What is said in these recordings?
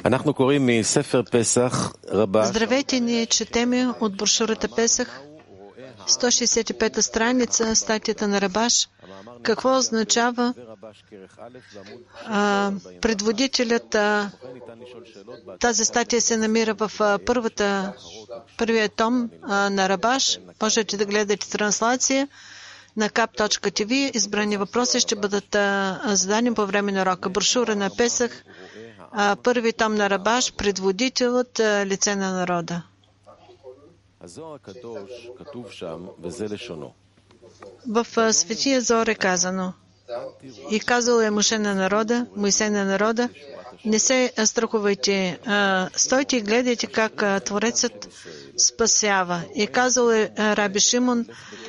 Здравейте, ние четеме от брошурата Песах, 165-та страница, статията на Рабаш. Какво означава предводителят? Тази статия се намира в първия том на Рабаш. Можете да гледате транслация на kap.tv. Избрани въпроси ще бъдат задани по време на урока. Брошура на Песах, първи том на Рабаш, предводителът, лице на народа. В Светия Зор е казано: и казал е Моисей на народа, не се страхувайте, стойте и гледайте как Творецът спасява. И казал е Раби Шимон,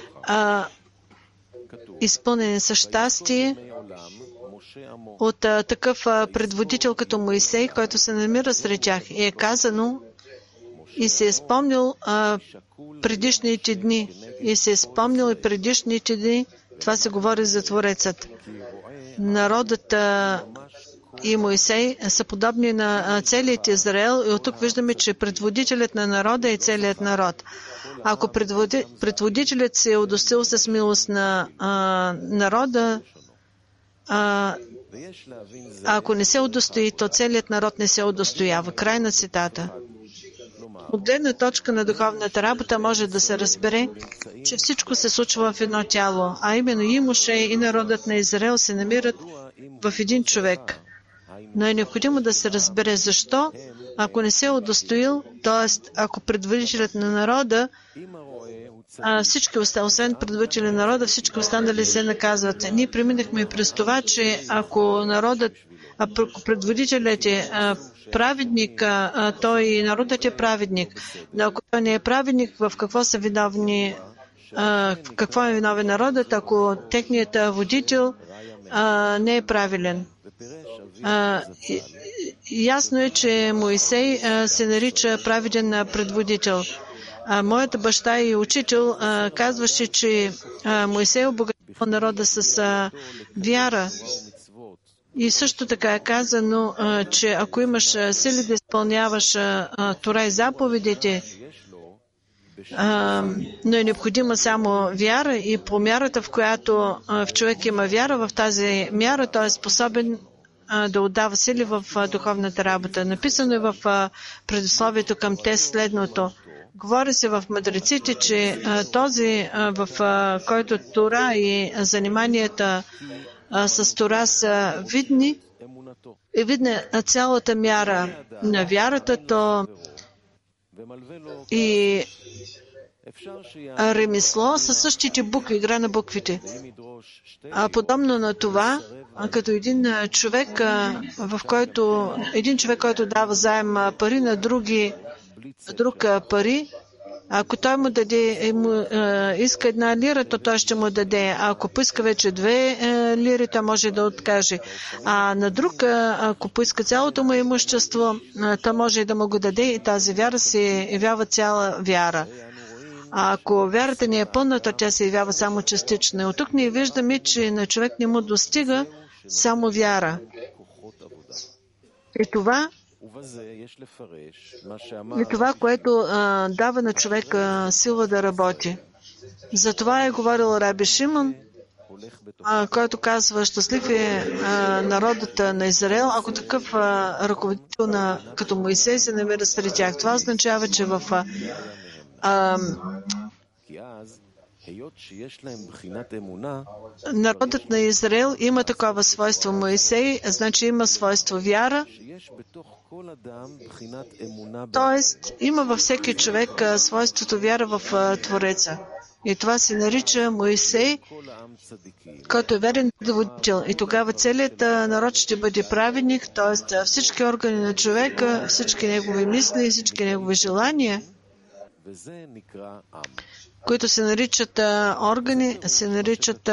изпълнен със щастие от такъв предводител като Моисей, който се намира сред тях. И е казано, и се е спомнил предишните дни. Това се говори за Творецът. Народът и Моисей са подобни на целият Израел, и от тук виждаме, че предводителят на народа е целият народ. Ако предводителят се е удостоил с милост на народа, ако не се удостои, то целият народ не се удостоява. Край на цитата. От гледна точка на духовната работа може да се разбере, че всичко се случва в едно тяло, а именно и Моше, и народът на Израел се намират в един човек. Но е необходимо да се разбере защо, ако не се е удостоил, т.е. ако предводителят на народа, всички освен предводителя на народа, всички останали се наказват. Ние преминахме през това, че ако предводителят е праведник, той и народът е праведник. Но ако той не е праведник, в какво са виновни, какво е виновен народът, ако техният водител не е правилен? Ясно е, че Моисей се нарича праведен предводител. Моята баща и учител казваше, че Моисей обогатил народа с вяра. И също така е казано, че ако имаш сили да изпълняваш Тора и заповедите, но е необходима само вяра, и по мярата, в която в човек има вяра, в тази мяра той е способен да отдава сили в духовната работа. Написано е в предисловието към тест следното. Говори се в мъдреците, че този, в който Тора и заниманията с Тора са видни, е видна цялата мяра на вярата, то и ремесло са същите букви, игра на буквите. Подобно на това, като един човек, който дава заем пари на друг пари, ако той му даде, иска 1 лира, то той ще му даде. А ако поиска вече 2 лири, той може да откаже. А на друг, ако поиска цялото му имущество, той може да му го даде, и тази вяра се явява цяла вяра. А ако вярата не е пълна, то тя се явява само частично. И от тук ние виждаме, че на човек не му достига само вяра. И това, което дава на човека сила да работи. За това е говорил Раби Шимон, който казва: щастлив е народът на Израел, ако такъв ръководител като Моисей се намира сред тях. Това означава, че в народът на Израел има такова свойство. Моисей, значи има свойство вяра. Тоест, има във всеки човек свойството вяра в Твореца. И това се нарича Моисей, който е верен предводител. И тогава целият народ ще бъде праведник, т.е. всички органи на човека, всички негови мисли, всички негови желания, които се наричат органи, се наричат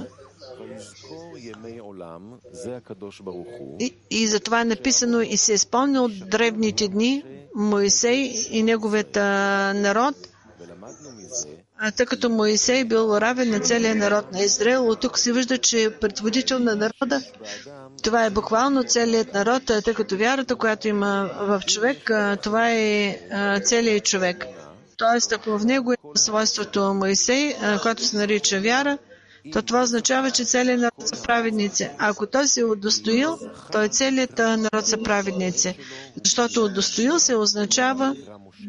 и затова е написано: и се е спомнил от древните дни Моисей и неговият народ, тъй като Моисей бил равен на целия народ на Израел. От тук се вижда, че предводител на народа Това е буквално целият народ, тъй като вярата, която има в човек, това е целият човек. Тоест, ако в него е свойството Моисей, което се нарича вяра, то това означава, че целият народ са праведници. Ако той се е удостоил, то и целият народ са праведници. Защото удостоил се означава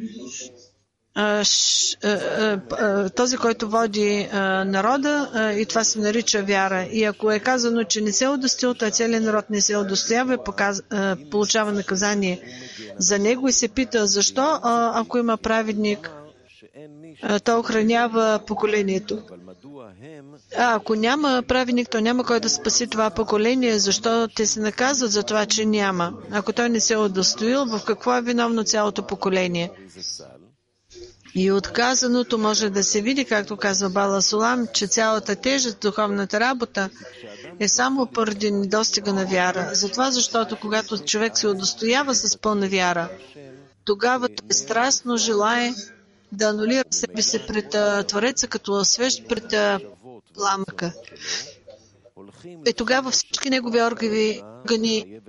този, който води народа, и това се нарича вяра. И ако е казано, че не се е удостоил, то целият народ не се удостоява и получава наказание за него и се пита, защо, ако има праведник, той охранява поколението. Ако няма праведник, то няма кой да спаси това поколение, защо те се наказват за това, че няма. Ако той не се е удостоил, в какво е виновно цялото поколение? И от казаното може да се види, както казва Бала Сулам, че цялата тежест, духовната работа е само поради недостига на вяра. Затова, защото когато човек се удостоява с пълна вяра, тогава той страстно желае да анулира себе си пред Твореца, като свещ пред пламъка. И тогава всички негови органи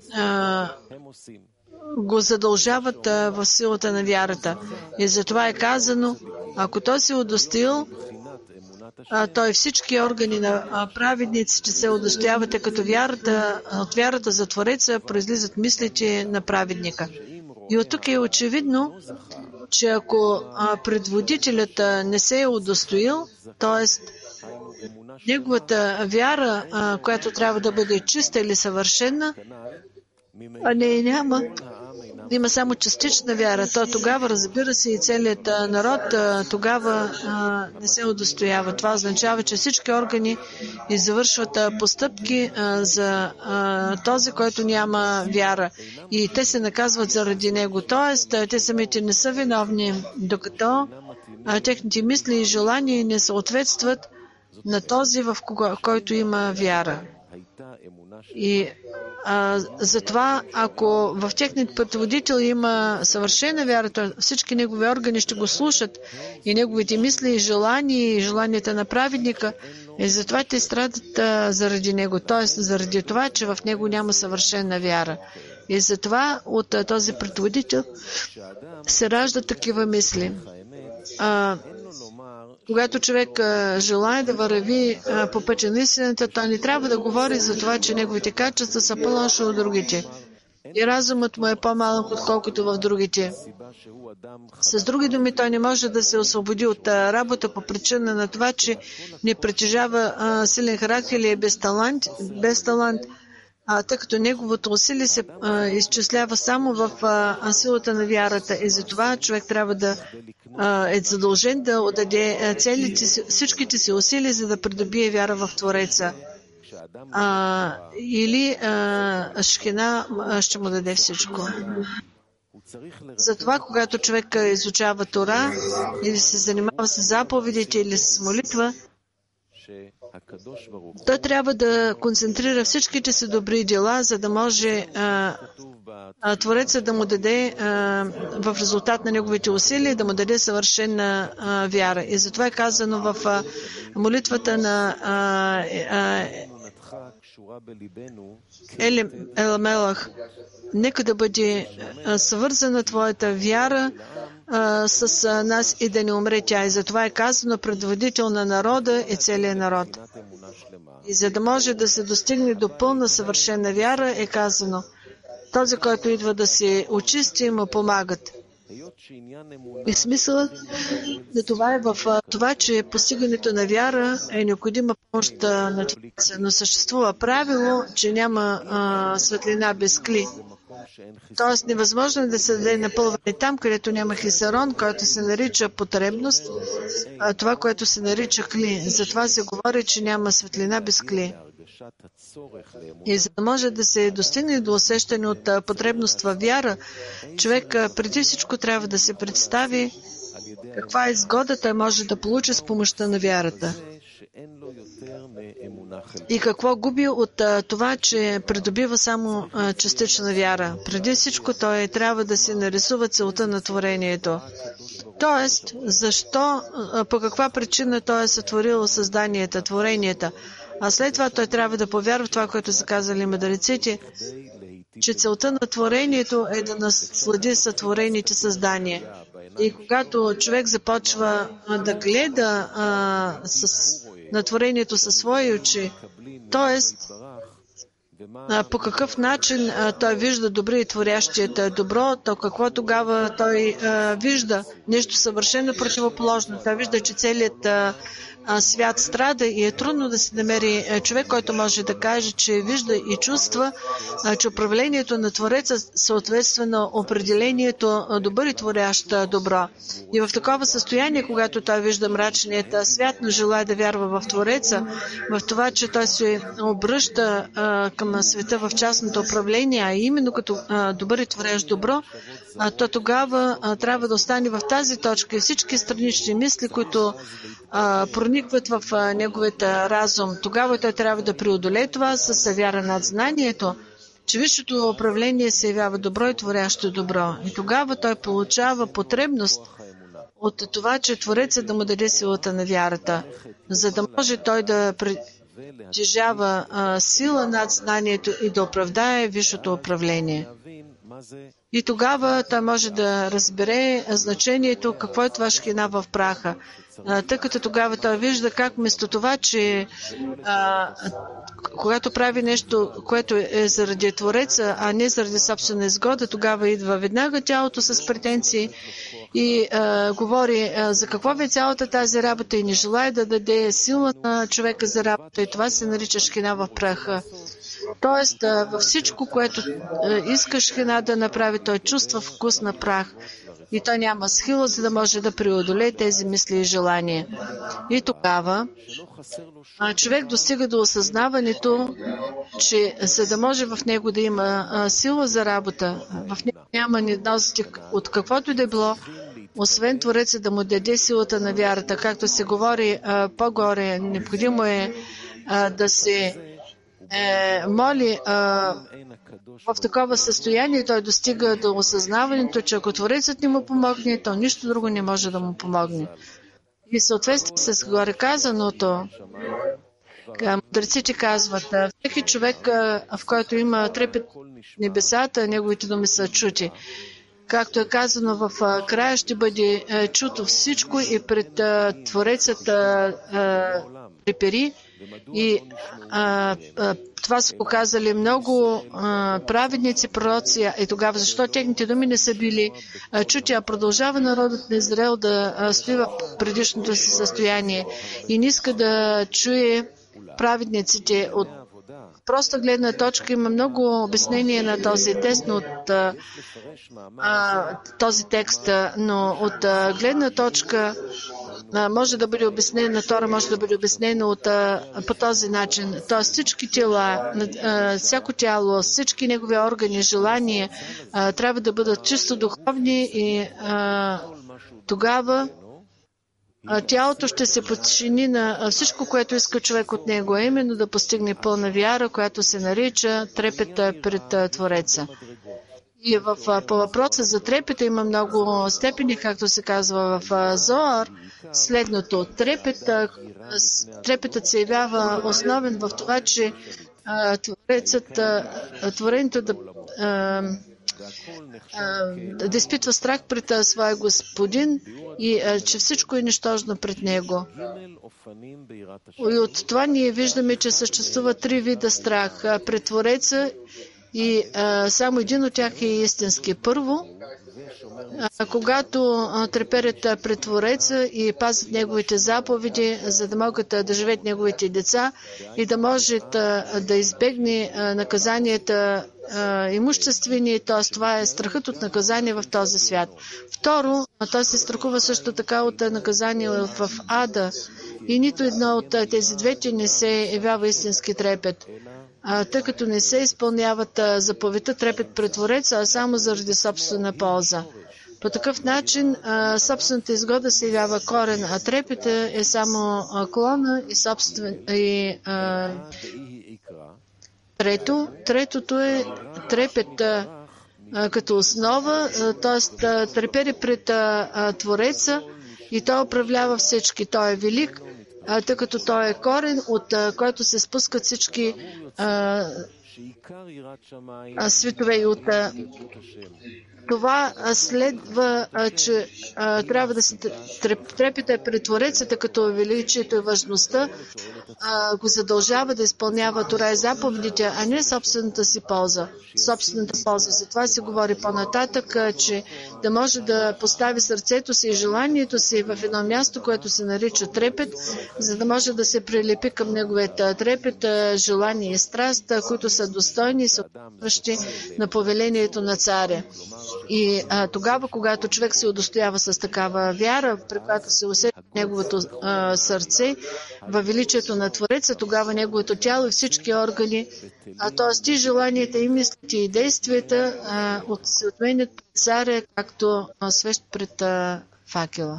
го задължават в силата на вярата. И затова е казано, ако той се удостоил, той всички органи на праведниците се удостоявате като вярата, от вярата за Твореца произлизат мислите на праведника. И от тук е очевидно, че ако предводителят не се е удостоил, т.е. неговата вяра, която трябва да бъде чиста или съвършена, а няма. Има само частична вяра. То тогава, разбира се, и целият народ тогава не се удостоява. Това означава, че всички органи извършват постъпки за този, който няма вяра. И те се наказват заради него. Тоест, те самите не са виновни, докато техните мисли и желания не съответстват на този, в който има вяра. И затова, ако в техният предводител има съвършена вяра, то всички негови органи ще го слушат и неговите мисли и желания, и желанията на праведника, и затова те страдат заради него, т.е. заради това, че в него няма съвършена вяра. И затова от този предводител се раждат такива мисли. Когато човек желае да върви по пътя на истината, той не трябва да говори за това, че неговите качества са по-лоши от другите. И разумът му е по-малък, отколкото в другите. С други думи, той не може да се освободи от работа по причина на това, че не притежава силен характер или е без талант, тъй като неговото усилие се изчислява само в силата на вярата. И затова човек трябва да е задължен да отдаде всичките си усилия, за да придобие вяра в Твореца. Или Шхина ще му даде всичко. Затова, когато човек изучава Тора или се занимава с заповедите или с молитва, той трябва да концентрира всичките си добри дела, за да може Творецът да му даде в резултат на неговите усилия, да му даде съвършена вяра. И затова е казано в молитвата на Елмелах: нека да бъде свързана твоята вяра с нас и да не умре тя. И затова е казано предводител на народа и целия народ. И за да може да се достигне до пълна съвършена вяра, е казано: този, който идва да се очисти, му помагат. И смисълът на това е в това, че постигането на вяра е необходима помощ на Твореца, но съществува правило, че няма светлина без кли. Тоест невъзможно е да се даде напълване там, където няма хисарон, който се нарича потребност, това, което се нарича кли. Затова се говори, че няма светлина без кли. И за да може да се достигне до усещане от потребност във вяра, човек преди всичко трябва да се представи каква изгода той може да получи с помощта на вярата. И какво губи от това, че придобива само частична вяра. Преди всичко той трябва да си нарисува целта на творението. Тоест, защо, по каква причина той е сътворил създанията, творенията? А след това той трябва да повярва в това, което са казали мъдреците, че целта на творението е да наслади сътворените създания. И когато човек започва да гледа на творението със свои очи, т.е. по какъв начин той вижда добри и творящият добро, то какво тогава той вижда? Нещо съвършено противоположно. Той вижда, че целият свят страда и е трудно да се намери човек, който може да каже, че вижда и чувства, че управлението на Твореца съответства на определението добър и творящ добро. И в такова състояние, когато той вижда мрачният свят, но желая да вярва в Твореца, в това, че той се обръща към света в частното управление, а именно като добър и творящ добро, то тогава трябва да остане в тази точка и всички странични мисли, които проникват в неговият разум. Тогава той трябва да преодолее това с вяра над знанието, че висшето управление се явява добро и творящо добро. И тогава той получава потребност от това, че Творецът да му даде силата на вярата, за да може той да притежава сила над знанието и да оправдае висшето управление. И тогава той може да разбере значението, какво е това шхина в праха. Тъй като тогава той вижда как вместо това, че когато прави нещо, което е заради Твореца, а не заради собствена изгода, тогава идва веднага тялото с претенции и говори за какво е цялата тази работа и не желая да даде сила на човека за работа. И това се нарича шхина в праха. Тоест, във всичко, което иска шхина да направи, той чувства вкус на прах. И той няма сила, за да може да преодолее тези мисли и желания. И тогава човек достига до осъзнаването, че за да може в него да има сила за работа, в него няма недостиг от каквото и да е било, освен Твореца да му даде силата на вярата. Както се говори по-горе, необходимо е да се моли в такова състояние, той достига до осъзнаването, че ако Творецът не му помогне, то нищо друго не може да му помогне. И съответствие с горе казаното, мудреците казват, всеки човек, в който има трепет небесата, неговите думи са чути. Както е казано в края, ще бъде чуто всичко и пред Творецът трепери. И това са показали много праведници, пророци. И тогава, защо техните думи не са били чути, а продължава народът на Израел да стои в предишното си състояние и не иска да чуе праведниците. От проста гледна точка има много обяснение на този тест, но от този текст, но от гледна точка може да бъде обяснено на Тора, може да бъде обяснено по този начин. Тоест всички тела, всяко тяло, всички негови органи, желания трябва да бъдат чисто духовни и тогава тялото ще се подчини на всичко, което иска човек от него, а именно да постигне пълна вяра, която се нарича трепет пред Твореца. И по въпроса за трепета има много степени, както се казва в Зоар, следното. Трепетът се явява основен в това, че творението да изпитва страх пред своя Господин и че всичко е нищожно пред него. И от това ние виждаме, че съществува 3 вида страх пред Твореца и само един от тях е истински. Първо, когато треперят пред Твореца и пазят неговите заповеди, за да могат да живеят неговите деца и да може да избегне наказанията имуществени, т.е. това е страхът от наказание в този свят. Второ, той се страхува също така от наказание в ада и нито едно от тези двете не се явява истински трепет, тъй като не се изпълняват заповедта трепет пред Твореца, а само заради собствена полза. По такъв начин собствената изгода се явява корен, а трепета е само клона и Третото е трепет като основа, т.е. трепери пред Твореца и той управлява всички. Той е велик тъй като той е корен, от който се спускат всички светове и от това следва, че трябва да се трепете пред Твореца, тъй като величието и важността го задължава да изпълнява Тора и заповедите, а не собствената си полза. Затова се говори по-нататък, че да може да постави сърцето си и желанието си в едно място, което се нарича трепет, за да може да се прилепи към неговият трепет, желание и страст, които са достойни и съответстващи на повелението на царя. И тогава, когато човек се удостоява с такава вяра, при която се усеща неговото сърце във величието на Твореца, тогава неговото тяло и всички органи, т.е. и желанията, и мислите, и действията се отменят пред царя, както свещ пред факела.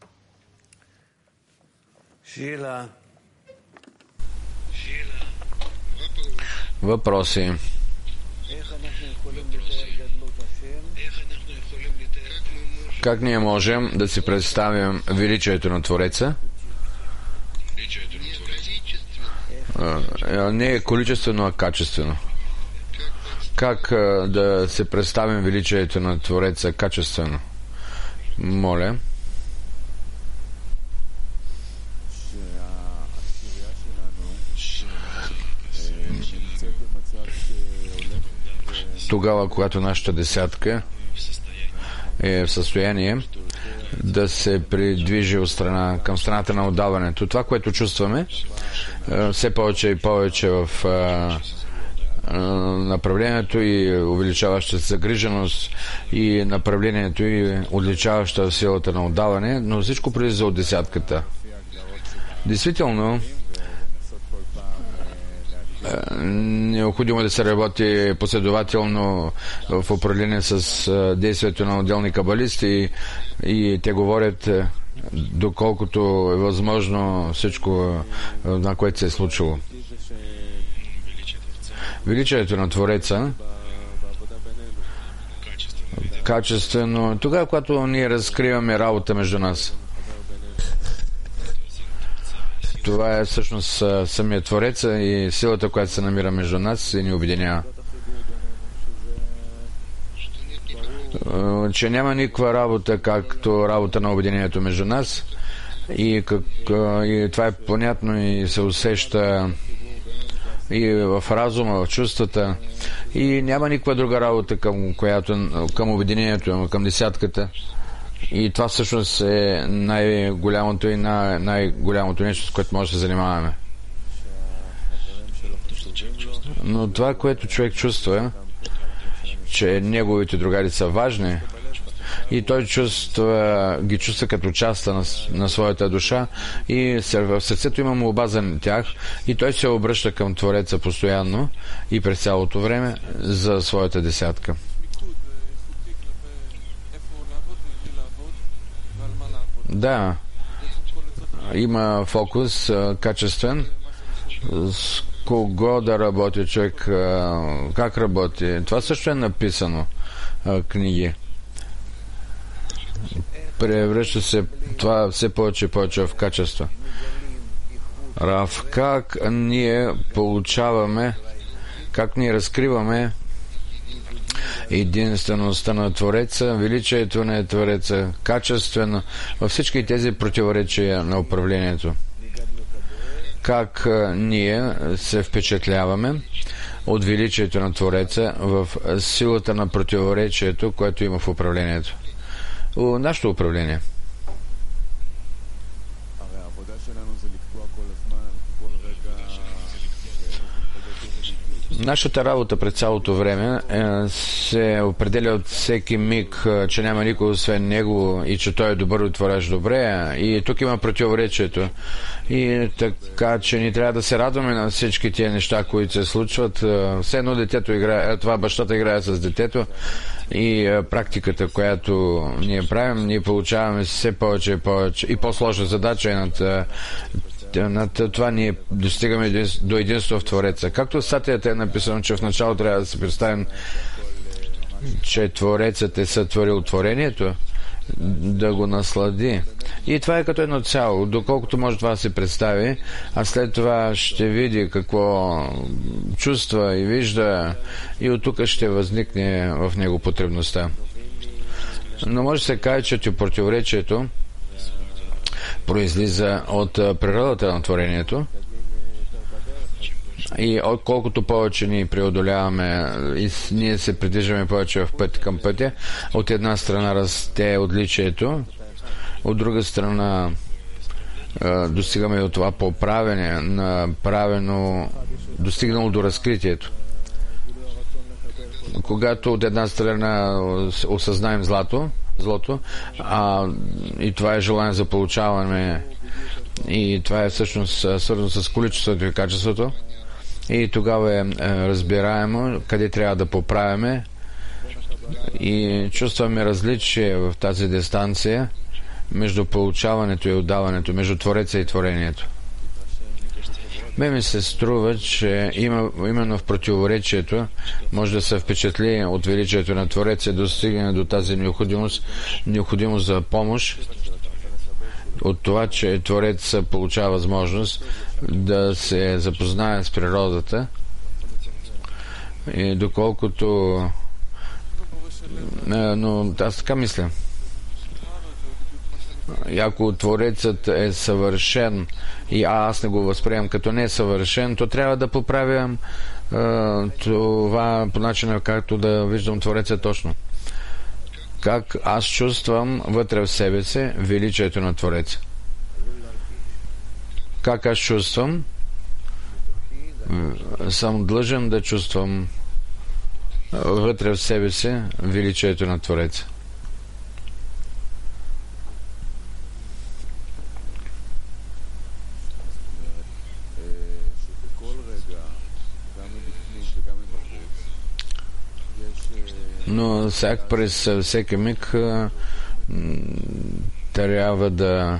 Въпроси? Как ние можем да си представим величието на Твореца? Не е количествено, а качествено. Как да се представим величието на Твореца качествено? Моля. Тогава, когато нашата десятка е в състояние да се придвижи към страната на отдаването. Това, което чувстваме, все повече и повече в направлението и увеличаваща загриженост и направлението и отличаваща силата на отдаване, но всичко прилиза от десятката. Действително, необходимо е да се работи последователно в управление с действието на отделни кабалисти и те говорят доколкото е възможно всичко, на което се е случило. Величието на Твореца качествено тогава, когато ние разкриваме работа между нас. Това е всъщност самия Творец и силата, която се намира между нас и ни обединява. Че няма никаква работа, както работа на обединението между нас и това е понятно и се усеща и в разума, в чувствата и няма никаква друга работа към обединението, към десятката. И това всъщност е най-голямото и най-голямото нещо, с което може да се занимаваме. Но това, което човек чувства, че неговите другари са важни и той ги чувства като част на своята душа и в сърцето има молба за тях и той се обръща към Твореца постоянно и през цялото време за своята десятка. Да, има фокус качествен, с кого да работи човек, как работи. Това също е написано книги. Превръща се това все повече и повече в качество. Как ние получаваме, как ние разкриваме единствеността на Твореца, величието на Твореца, качествено във всички тези противоречия на управлението. Как ние се впечатляваме от величието на Твореца в силата на противоречието, което има в управлението. Нашето управление. Нашата работа през цялото време се определя от всеки миг, че няма никой освен него и че той е добър и твореш добре. И тук има противоречието. И така, че ни трябва да се радваме на всички тия неща, които се случват. Все едно детето играе, това бащата играе с детето и практиката, която ние правим, ние получаваме все повече и повече и по-сложна задача над това ние достигаме до единство в Твореца. Както в статията е написано, че в начало трябва да се представим, че Творецът е сътворил творението да го наслади. И това е като едно цяло. Доколкото може това да се представи, а след това ще види какво чувства и вижда, и от тук ще възникне в него потребността. Но може да се каже, че противоречието произлиза от природата на творението. И колкото повече ние преодоляваме и ние се придвижваме повече в път към пътя, от една страна расте отличието, от друга страна достигаме до това поправене, направено, достигнало до разкритието. Когато от една страна осъзнаем злото, и това е желание за получаване, и това е всъщност свързано с количеството и качеството, и тогава е разбираемо къде трябва да поправяме и чувстваме различие в тази дистанция между получаването и отдаването, между Твореца и творението. Ми се струва, че именно в противоречието може да се впечатли от величието на Твореца и достигне до тази необходимост за помощ, от това, че Творец получава възможност да се запознае с природата, и доколкото но аз така мисля, и ако Творецът е съвършен и аз не го възприемам като не е съвършен, то трябва да поправям това по начина, както да виждам Твореца точно. Как аз чувствам вътре в себе си величието на Твореца. Как аз чувствам, съм длъжен да чувствам вътре в себе си величието на Твореца. Но през всеки миг трябва да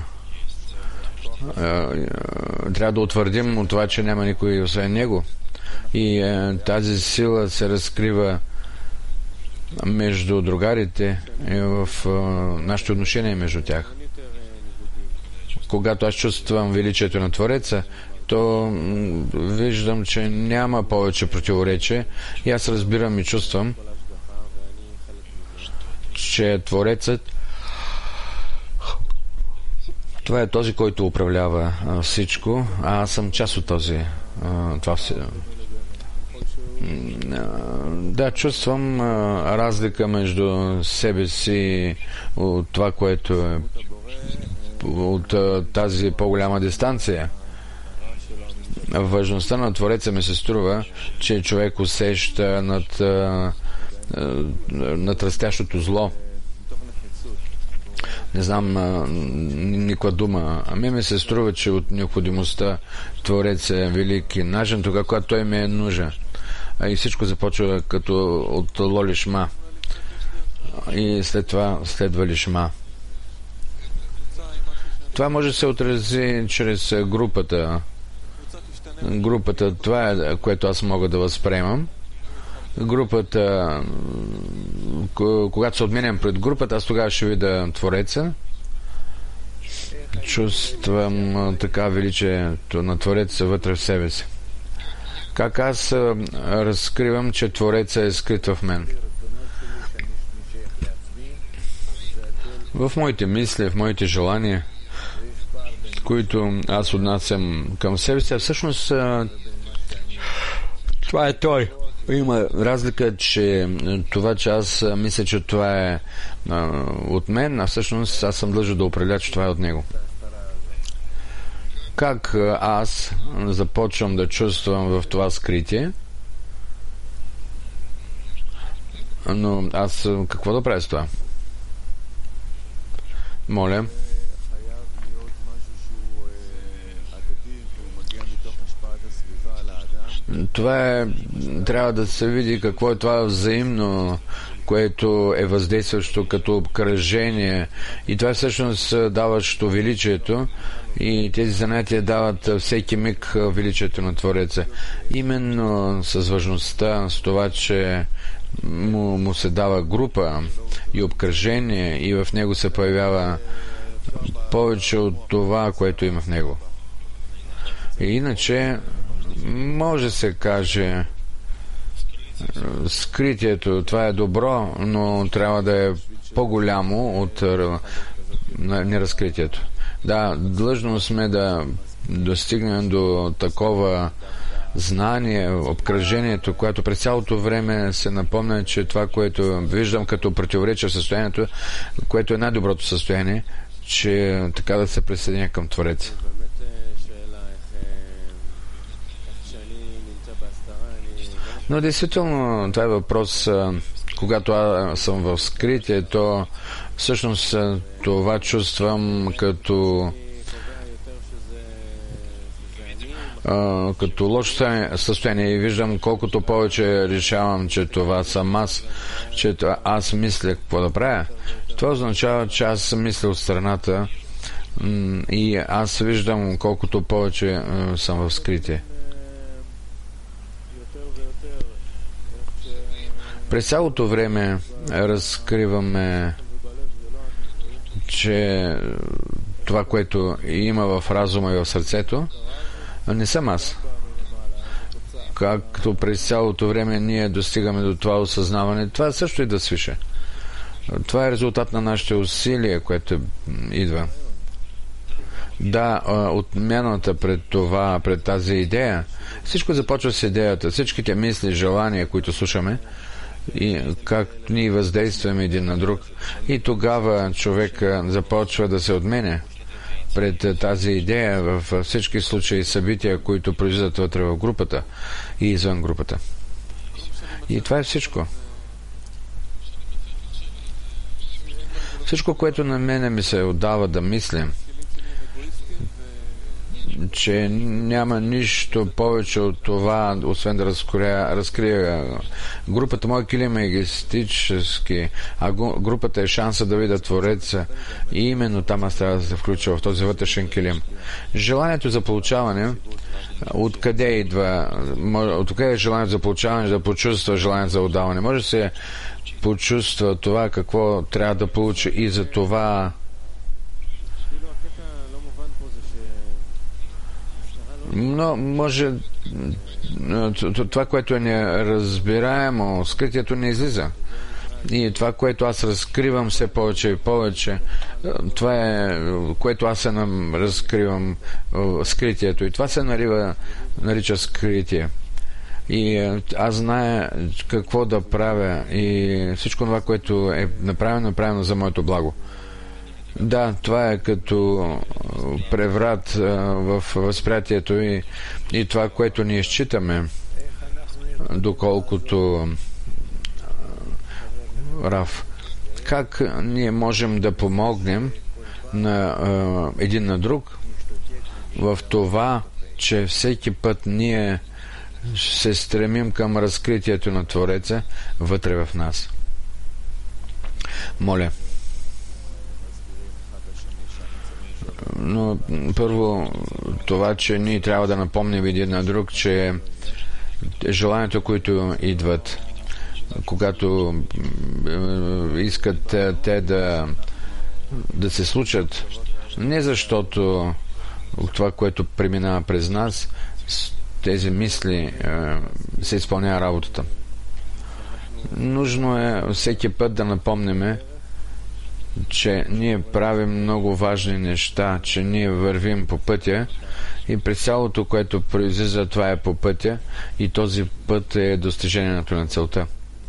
утвърдим от това, че няма никой освен него. И тази сила се разкрива между другарите и в нашите отношения между тях. Когато аз чувствам величието на Твореца, то виждам, че няма повече противоречие и аз разбирам и чувствам, че Творецът това е този, който управлява всичко, а аз съм част от този. Да, чувствам разлика между себе си от това, което е от тази по-голяма дистанция. Важността на Твореца ми се струва, че човек усеща над растящото зло. Не знам никаква дума. Ми се струва, че от необходимостта Творец е велик и нажен, тогава, когато той ми е нужен. И всичко започва като от лолишма. И след това следва лишма. Това може да се отрази чрез групата. Групата, това е, което аз мога да възприемам. Групата, когато се отменям пред групата, аз тогава ще видя Твореца. Чувствам така величието на Твореца вътре в себе си. Как аз разкривам, че Твореца е скрит в мен? В моите мисли, в моите желания, които аз отнасям към себе си, а всъщност това е той. Има разлика, че това, че аз мисля, че това е от мен, а всъщност аз съм длъжен да определя, че това е от него. Как аз започвам да чувствам в това скритие, но аз какво да правя с това? Моля. Това трябва да се види какво е това взаимно, което е въздействащо като обкръжение, и това всъщност даващо величието, и тези занятия дават всеки миг величието на Твореца. Именно с важността, с това, че му се дава група и обкръжение и в него се появява повече от това, което има в него. И иначе може се каже скритието, това е добро, но трябва да е по-голямо от неразкритието. Да, длъжно сме да достигнем до такова знание, обкръжението, което през цялото време се напомня, че това, което виждам като противоречие в състоянието, което е най-доброто състояние, че така да се присъединя към Твореца. Но действително това е въпрос, когато аз съм в скритие, то всъщност това чувствам като лошо състояние и виждам колкото повече решавам, че това съм аз, че аз мисля какво да правя. Това означава, че аз съм мисля от страната и аз виждам колкото повече съм в скритие. През цялото време разкриваме, че това, което има в разума и в сърцето, не съм аз. Както през цялото време ние достигаме до това осъзнаване, това също и да свише. Това е резултат на нашите усилия, което идва. Да, отмяната пред това, пред тази идея, всичко започва с идеята, всичките мисли, желания, които слушаме, и как ние въздействаме един на друг. И тогава човек започва да се отменя пред тази идея в всички случаи събития, които произлизат вътре в групата и извън групата. И това е всичко. Всичко, което на мене ми се отдава да мислим, че няма нищо повече от това, освен да разкрия групата. Мой килим е егоистически, а групата е шанса да видя Твореца и именно там аз трябва да се включа в този вътрешен килим. Желанието за получаване, откъде идва? Откъде е желанието за получаване, да почувства желанието за отдаване? Може да се почувства това, какво трябва да получи и за това. Но може това, което е неразбираемо, скритието не излиза. И това, което аз разкривам все повече и повече, това е, което аз разкривам скритието. И това се нарича скритие. И аз зная какво да правя и всичко това, което е направено за моето благо. Да, това е като преврат в възприятието и това, което ние считаме, доколкото Рав. Как ние можем да помогнем на един на друг в това, че всеки път ние се стремим към разкритието на Твореца вътре в нас. Моля. Но първо това, че ние трябва да напомним един на друг, че желанието, които идват, когато искат те да се случат, не защото това, което преминава през нас, тези мисли се изпълнява работата. Нужно е всеки път да напомняме, че ние правим много важни неща, че ние вървим по пътя и през цялото, което произлиза, това е по пътя и този път е достижението на целта.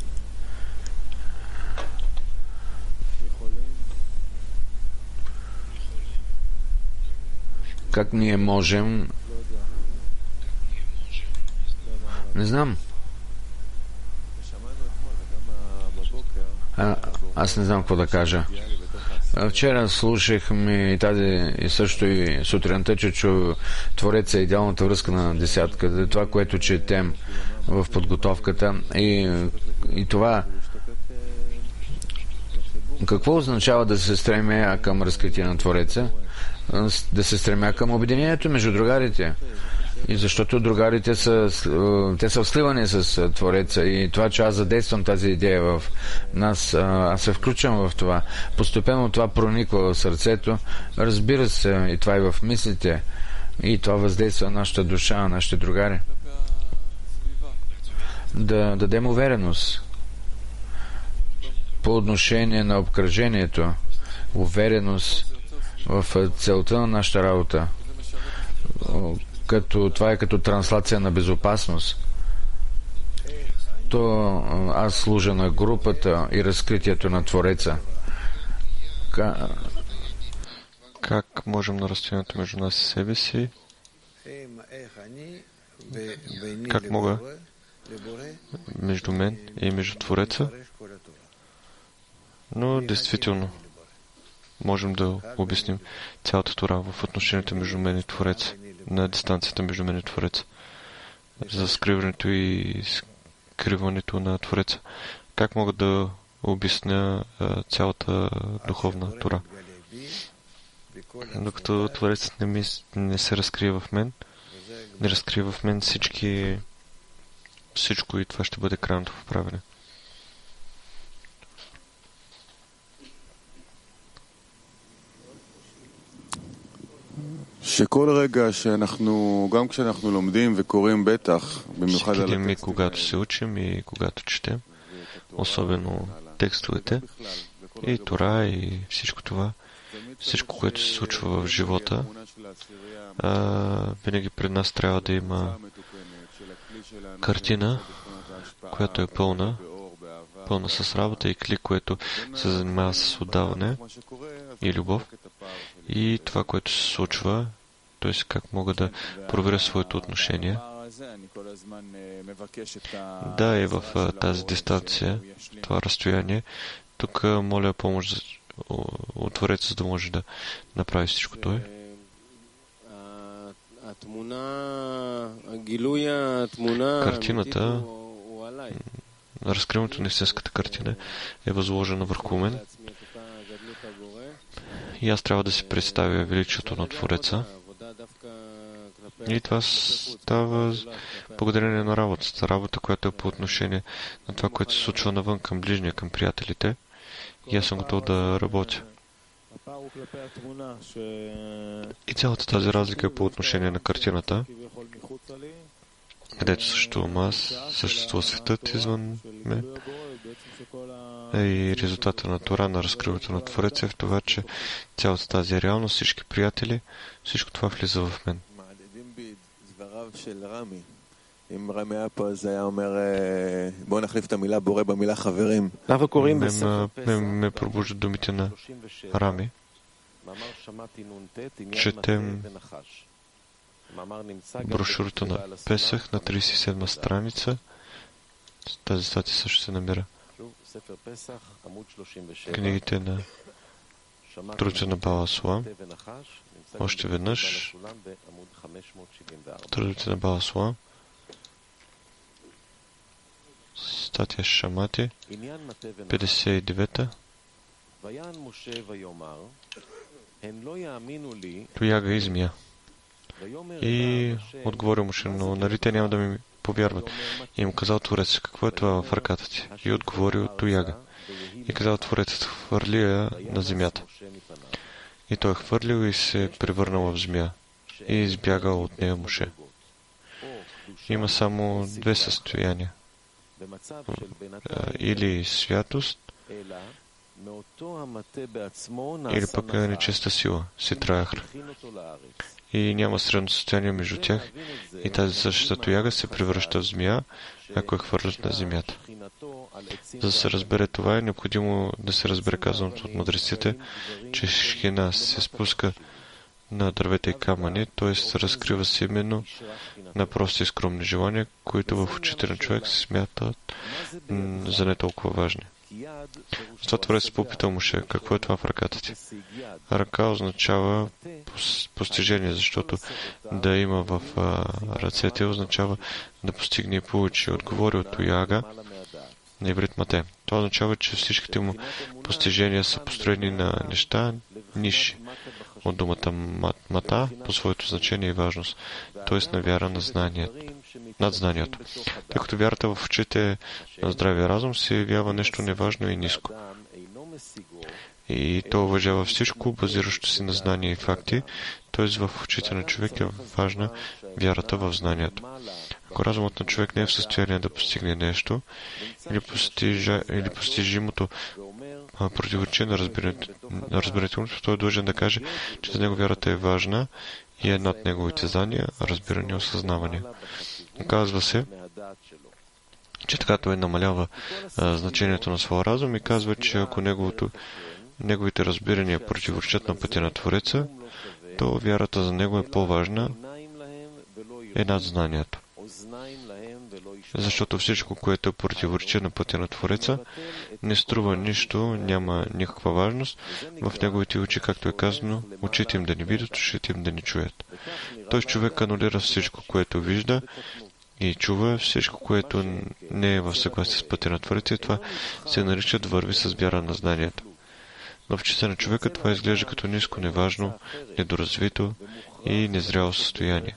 Как ние можем? Не знам. Аз не знам какво да кажа. Вчера слушахме и също и сутринта, че Твореца е идеалната връзка на десятка. Това, което четем в подготовката. И това какво означава да се стремя към разкритие на Твореца? Да се стремя към обединението между другарите. И защото другарите те са в сливане с Твореца и това, че аз задействам тази идея в нас, аз се включвам в това. Постепенно това прониква в сърцето, разбира се, и това и в мислите, и това въздейства на нашата душа, на нашите другари. Да дадем увереност по отношение на обкръжението, увереност в целта на нашата работа. Това е като транслация на безопасност. То аз служа на групата и разкритието на Твореца. Как можем на разстоянието между нас и себе си? Как мога между мен и между Твореца? Но действително можем да обясним цялата Тора в отношението между мен и Твореца, на дистанцията между мен и Твореца, за скриването и скриването на Твореца. Как мога да обясня цялата духовна Тора? Докато Творецът не се разкрие в мен, не разкрие в мен всичко и това ще бъде крайното поправене. Всеки един миг, когато се учим и когато четем, особено текстовете и Тора и всичко това, всичко, което се случва в живота, винаги пред нас трябва да има картина, която е пълна с работа и клик, което се занимава с отдаване и любов. И това, което се случва, т.е. как мога да проверя своето отношение. Да, и в тази дистанция, това разстояние, тук моля помощ от Твореца, за да може да направи всичко той. Картината, разкриването на истинската картина е възложена върху мен. И аз трябва да си представя величието на Твореца. И това става благодарение на работата. Работа, която е по отношение на това, което се случва навън към ближния, към приятелите. И аз съм готов да работя. И цялата тази разлика е по отношение на картината, където съществува светът извън мен. И резултата на Тора, на разкриването на Твореца е в това, че цялата тази реалност, всички приятели, всичко това влиза в мен. Ме пробуждат думите на Рами. Четем брошурата на Песах на 37 страница. Тази статия също се намира. Книгите на Трудите на Баал Асулам. Още веднъж. Трудите на Баал Асулам. Статия Шамати, 59-та. Тояга и змия. И отговорил Моше, но нали те няма да ми повярват. И им казал Творец, какво е това в ръката ти? И отговорил Тояга. И казал Творецът, хвърли я на земята. И той хвърлил и се превърнал в змия. И избягал от нея Моше. Има само две състояния. Или святост, или пък нечиста сила, ситрахра. И няма средно състояние между тях. И тази същата тояга се превръща в змия, ако е хвърлят на земята. За да се разбере това, е необходимо да се разбере казаното от мъдреците, че Шхина се спуска на дървета и камъни, т.е. разкрива се именно на прости и скромни желания, които в очите на човек се смятат за не толкова важни. Затова Творец попитал Моше, какво е това в ръката ти? Ръка означава постижение, защото да има в ръцете означава да постигне и получи. Отговори от Тояга на иврит Мате. Това означава, че всичките му постижения са построени на неща ниши. от думата мата по своето значение и важност, т.е. на вяра над знанието. Тъй като вярата в очите на здравия разум се явява нещо неважно и ниско. И то уважава всичко, базиращо се на знания и факти, т.е. в очите на човек е важна вярата в знанието. Ако разумът на човек не е в състояние да постигне нещо, или постижимото противоречие на разбирателното, той е длъжен да каже, че за него вярата е важна и е над неговите знания, разбиране и осъзнаване. Казва се, че така той намалява значението на своя разум и казва, че ако неговите разбирания противоречат на пътя на Твореца, то вярата за него е по-важна и над знанието. Защото всичко, което противоречи на пътя на Твореца, не струва нищо, няма никаква важност в неговите очи, както е казано, очите им да не видят, ушите им да не чуят. Той човек анулира всичко, което вижда и чува, всичко, което не е в съгласие с пътя на Твореца, и това се нарича да върви с вяра на знанието. Но в очите на човека това изглежда като ниско, неважно, недоразвито и незряло състояние.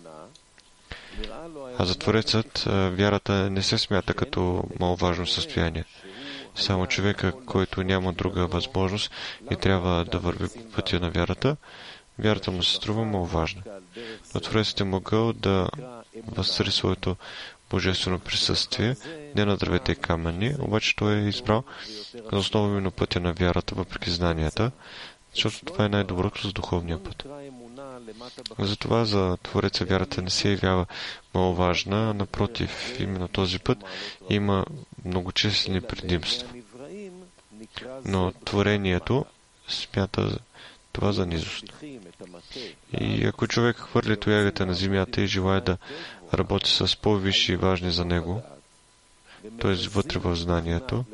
А за Творецът вярата не се смята като маловажно състояние. Само човека, който няма друга възможност и трябва да върви по пътя на вярата му се струва маловажна. Но Творецът е могъл да възцари своето божествено присъствие не на дървета и камъни, обаче той е избрал за основа именно пътя на вярата, въпреки знанията, защото това е най-доброто за духовния път. Затова за Твореца вярата не се явява маловажна, а напротив, именно този път има многочислени предимства. Но творението смята това за низост. И ако човек хвърли тоягата на земята и желая да работи с по-висши и важни за него, т.е. вътре в знанието,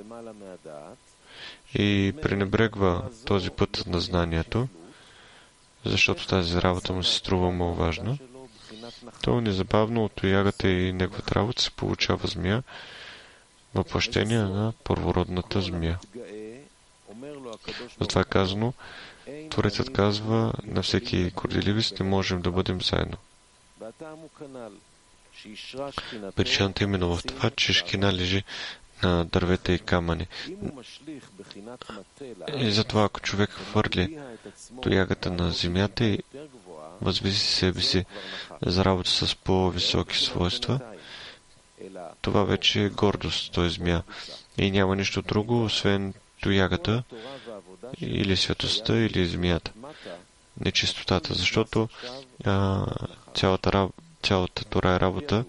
и пренебрегва този път на знанието, защото тази работа му се струва маловажна, то незабавно от тоягата и неговата работа се получава змия, въплъщение на първородната змия. Затова е казано, Творецът казва на всеки горделивец, не можем да бъдем заедно. Причината именно в това, че шкина лежи на дървета и камъни. И затова, ако човек хвърли тоягата на земята и възвиси себе си за работа с по-високи свойства, това вече е гордост, т.е. змия. И няма нищо друго, освен тоягата, или светостта, или змията. Нечистотата, защото цялата Тора е работа.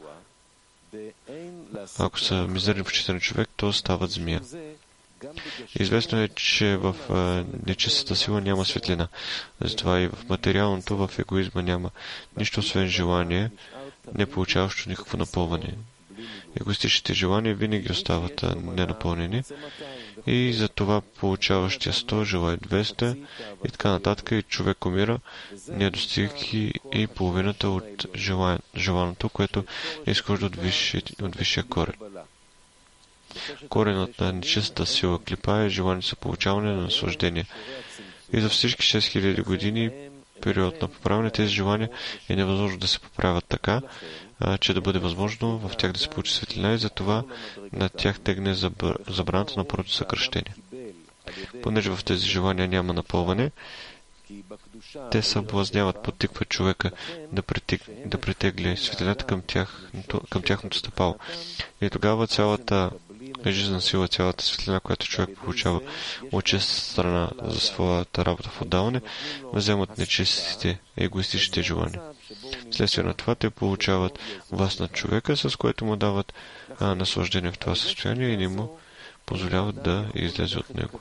Ако са мизерни в очите на човек, то стават змия. Известно е, че в нечистата сила няма светлина. Затова и в материалното, в егоизма няма нищо освен желание, не получаващо никакво напълване. Егоистичните желания винаги остават ненапълнени и за това получаващия 100 желая 200 и така нататък, и човек умира, не достигайки и половината от желаното, което изхожда от висшия корен. Коренът на нечистата сила клипа е желание за получаване на наслаждение. И за всички 6000 години период на поправяне тези желания е невъзможно да се поправят така, че да бъде възможно в тях да се получи светлина, и затова на тях тегне забраната на първото съкръщение. Понеже в тези желания няма напълване, те съблазняват, подтикват човека да притегли светлината към тяхното стъпало. И тогава цялата жизнена сила, цялата светлина, която човек получава от чиста страна за своята работа в отдаване, вземат нечистите, егоистичните желания. Следствие на това те получават власт над човека, с което му дават наслаждение в това състояние и не му позволяват да излезе от него.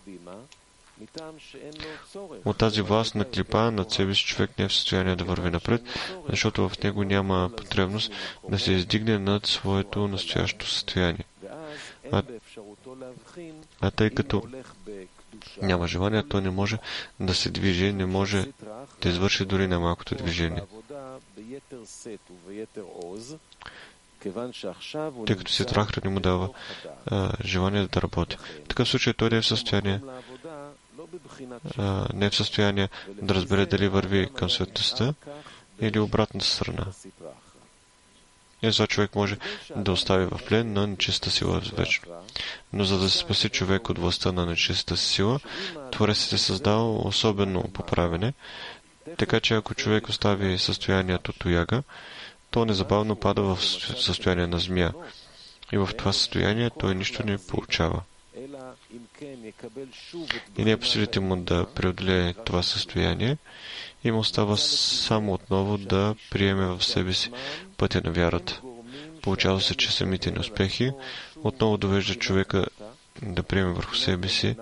От тази власт на клипа над себе си човек не е в състояние да върви напред, защото в него няма потребност да се издигне над своето настоящо състояние. А тъй като няма желание, то не може да се движи, не може да извърши дори на малкото движение. Тъй като Ситвахра не му дава желание да работи. В такъв случай той не е в състояние не е в състояние да разбере дали върви към светостта или обратната страна. И за човек може да остави в плен на нечиста сила вечно. Но за да се спаси човек от властта на нечиста сила, Творецът е създал особено поправене, така че ако човек остави състоянието тояга, то незабавно пада в състояние на змия. И в това състояние той нищо не получава. И не е по силите му да преодолее това състояние, и му остава само отново да приеме в себе си пътя на вярата. Получава се, че самите неуспехи отново довежда човека да приеме върху себе си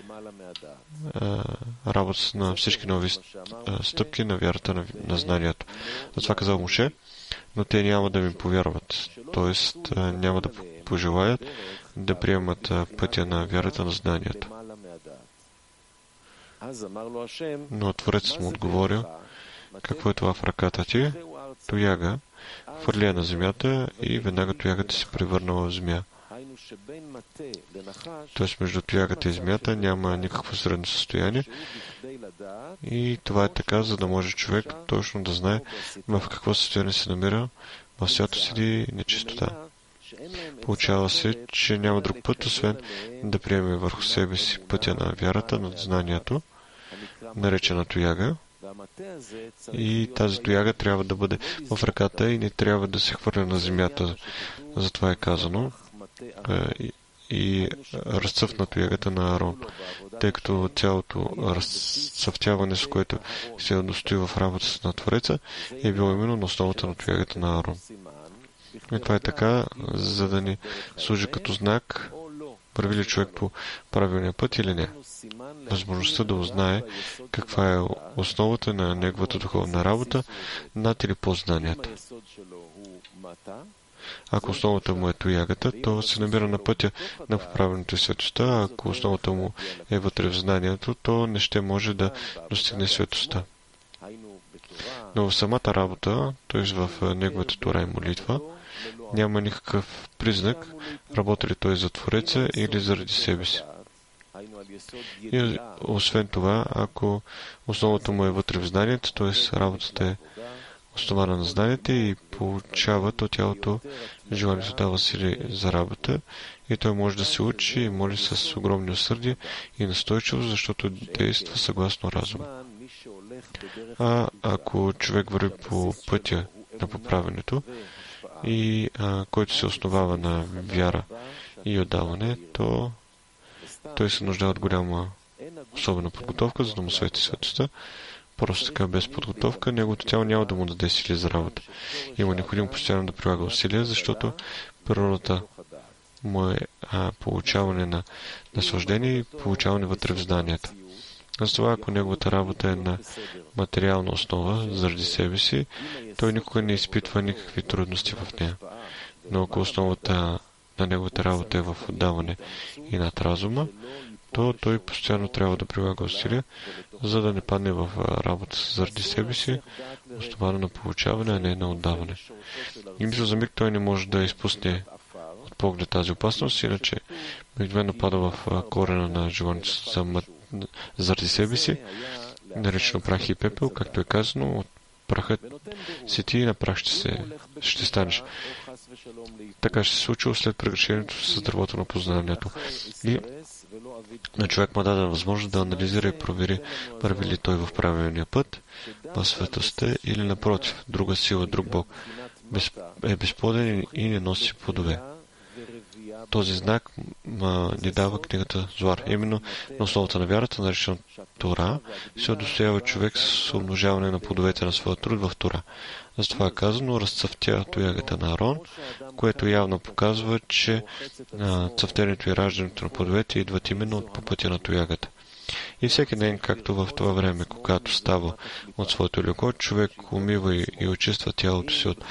работата на всички нови стъпки на вярата на знанието. Затова казал Моше, но те няма да ми повярват, т.е. няма да пожелаят да приемат пътя на вярата на знанието. Но Творецът му отговорил, какво е това в ръката ти? Тояга. Хвърля на земята и веднага тоягата се превърнала в змия. Тоест между тоягата и змията няма никакво средно състояние. И това е така, за да може човек точно да знае в какво състояние се намира в святост или нечистота. Получава се, че няма друг път, освен да приеме върху себе си пътя на вярата, на знанието, наречена тояга. И тази тояга трябва да бъде в ръката и не трябва да се хвърля на земята. Затова е казано и разцъфна тоягата на Арон, тъй като цялото разцъфтяване, с което се удостои в работата на Твореца, е било именно на основата на тоягата на Арон. И това е така, за да ни служи като знак, върви ли човек по правилния път или не. Възможността да узнае каква е основата на неговата духовна работа над или по знанията. Ако основата му е тоягата, то се намира на пътя на поправенето и светостта, а ако основата му е вътре в знанието, то не ще може да достигне светостта. Но в самата работа, т.е. в неговата Тора и молитва, няма никакъв признак, работи ли той за Твореца или заради себе си. И освен това, ако основата му е вътре в знанието, т.е. работата е основана на знанието и получава то тялото желанието дава сили за работа и той може да се учи и моли с огромни усърдие и настойчивост, защото действа съгласно разума. А ако човек върви по пътя на поправенето и който се основава на вяра и отдаване, то той се нуждае от голяма особена подготовка, за да му свети светостта. Просто така, без подготовка, неговото тяло няма да му даде сили за работа. Има необходимо постоянно да прилага усилия, защото природата му е получаване на наслаждение и получаване вътре в знанията. Затова, ако неговата работа е на материална основа, заради себе си, той никога не изпитва никакви трудности в нея. Но ако основата на неговата работа е в отдаване и над разума, то той постоянно трябва да прилага усилия, за да не падне в работа заради себе си, основана на получаване, а не на отдаване. И мисля, за миг той не може да изпусне от поглед тази опасност, иначе обикновено пада в корена на желанието заради себе си, наречено прах и пепел, както е казано, от прахът си ти и на прах ще станеш. Така ще се случи след прегрешението с дървото на познанието. И на човек му даде възможност да анализира и провери върви ли той в правилния път, в светостта или напротив, друга сила, друг Бог е безплоден и не носи плодове. Този знак ни дава книгата Зоар. Именно на основата на вярата, наречена Тора, се удостоява човек с умножаване на плодовете на своя труд в Тора. Затова е казано, разцъфтя тоягата на Арон, което явно показва, че цъфтенето и раждането на плодовете идват именно по пътя на тоягата. И всеки ден, както в това време, когато става от своето леко, човек умива и очиства тялото си от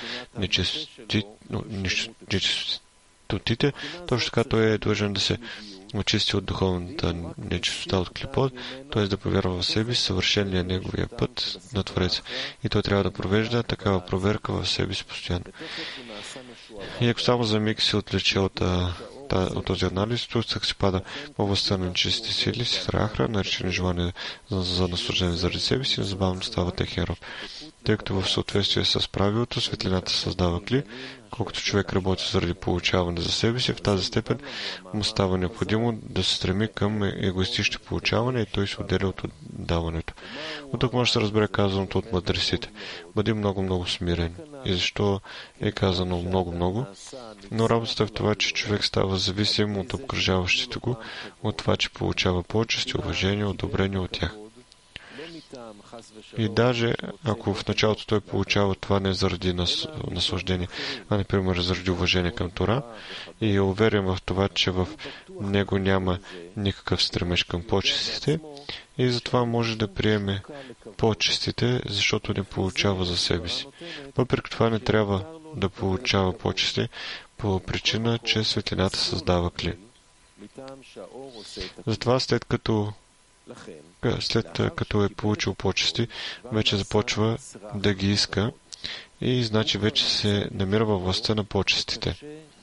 нечистотите, точно така той е длъжен да се очисти от духовната нечистота от клипот, т.е. да повярва в себе си съвършения неговия път на Твореца. И той трябва да провежда такава проверка в себе си постоянно. И ако само за миг се отлече от от този анализ, тук се пада в областта на нечистите сили, страхра, наречени желание за наслаждение заради себе си, незабавно става техен роб. Тъй като в съответствие с правилото, светлината създава кли, колкото човек работи заради получаване за себе си, в тази степен му става необходимо да се стреми към егоистично получаване и той се отделя от отдаването. От тук може да се разбере казаното от мъдреците. Бъди много смирен. И защо е казано много? Но работата е в това, че човек става зависим от обкръжаващите го, от това, че получава почести, уважение, одобрение от тях. И даже ако в началото той получава това не заради наслаждение, а например заради уважение към Тора, и е уверен в това, че в него няма никакъв стремеж към почестите, и затова може да приеме почестите, защото не получава за себе си. Въпреки това не трябва да получава почести по причина, че светлината създава кли. Затова след като е получил почести, вече започва да ги иска и значи вече се намира във властта на почестите.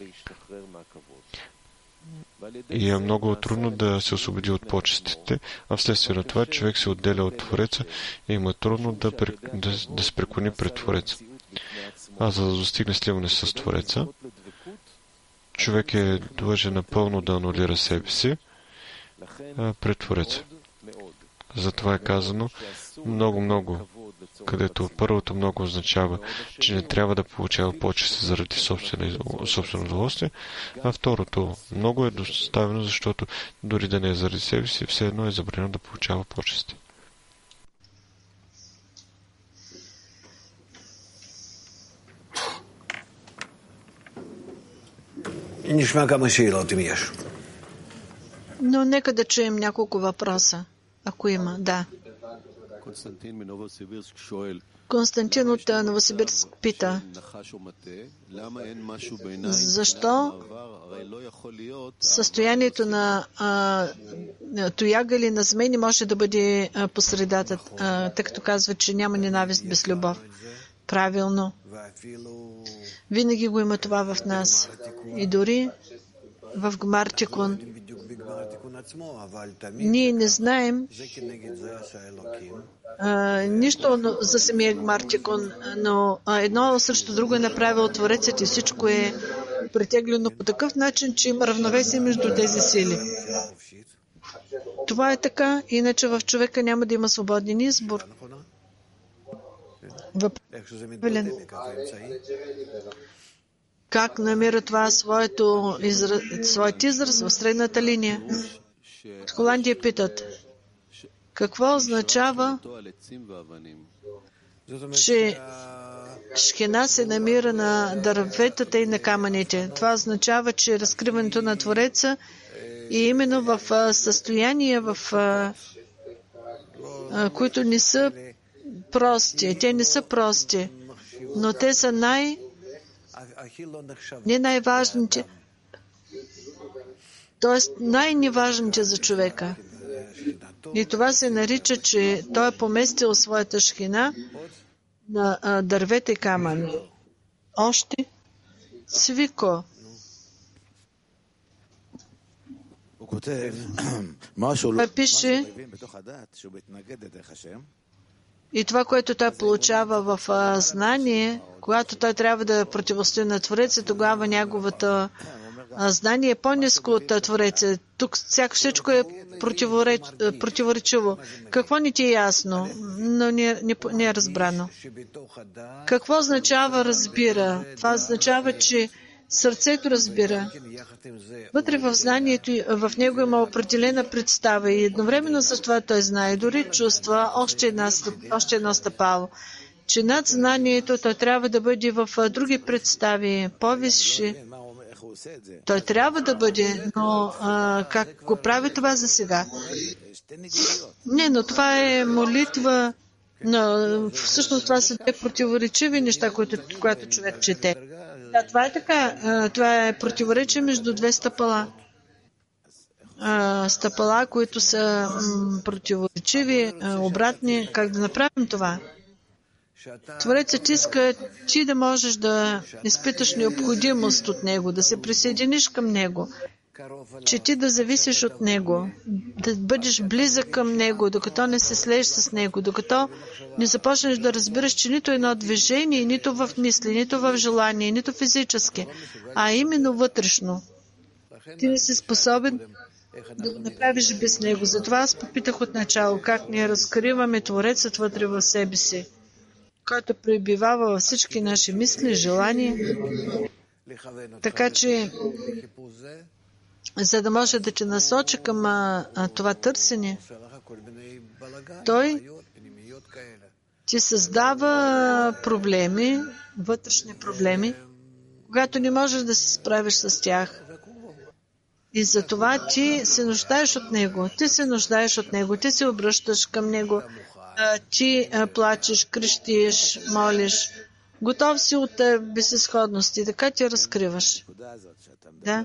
И е много трудно да се освободи от почестите, а вследствие на това човек се отделя от Твореца и има трудно да се преклони пред Твореца. А за да достигне сливане с Твореца, човек е длъжен напълно да анулира себе си пред Твореца. Затова е казано много, където първото много означава, че не трябва да получава почести заради собствено удоволствие, а второто много е доставено, защото дори да не е заради себе си, все едно е забранено да получава почести. Но нека да чуем няколко въпроса, ако има. Да. Константин от Новосибирск пита: защо състоянието на тояга или на змей не може да бъде по средата, тъй като казва, че няма ненавист без любов? Правилно. Винаги го има това в нас. И дори в Гмар Тикун. Ние не знаем нищо за самия Гмар Тикун, но едно срещу друго е направил Творецът и всичко е притеглено по такъв начин, че има равновесие между тези сили. Това е така, иначе в човека няма да има свободен избор. Как намира това своят израз в средната линия? От Холандия питат: какво означава, че Шхина се намира на дърветата и на камъните? Това означава, че разкриването на Твореца е именно в състояния, в които не са прости. Те не са прости, но те са не най-важните, т.е. най-неважните за човека. И това се нарича, че той е поместил своята шхина на дървета и камъни. Още Цвико. Той пише, и това, което той получава в знание, когато той трябва да противостои на Твореца, тогава неговото знание е по-ниско от Твореца. Тук всичко е противоречиво. Какво не ти е ясно, но не е разбрано? Какво означава разбира? Това означава, че сърцето разбира. Вътре в знанието, в него има определена представа и едновременно с това той знае, дори чувства още едно стъпало, че над знанието той трябва да бъде в други представи, по-висши. Той трябва да бъде, но как го прави това за сега? Не, но това е молитва, но всъщност това са те противоречиви неща, които човек чете. Да, това е така. Това е противоречие между две стъпала. Стъпала, които са противоречиви, обратни. Как да направим това? Творецът иска ти да можеш да изпиташ необходимост от Него, да се присъединиш към Него, че ти да зависиш от Него, да бъдеш близък към Него, докато не се слееш с Него, докато не започнеш да разбираш, че нито едно движение, нито в мисли, нито в желание, нито физически, а именно вътрешно. Ти не си способен да го направиш без Него. Затова аз попитах от начало, как ние разкриваме Творецът вътре в себе си, който пребивава във всички наши мисли, желания, така че за да може да те насочи към това търсене, той ти създава проблеми, вътрешни проблеми, когато не можеш да се справиш с тях. И затова ти се нуждаеш от Него. Ти се нуждаеш от Него. Ти се обръщаш към Него. Ти плачеш, крещиш, молиш. Готов си от безизходности. Така ти разкриваш. Да?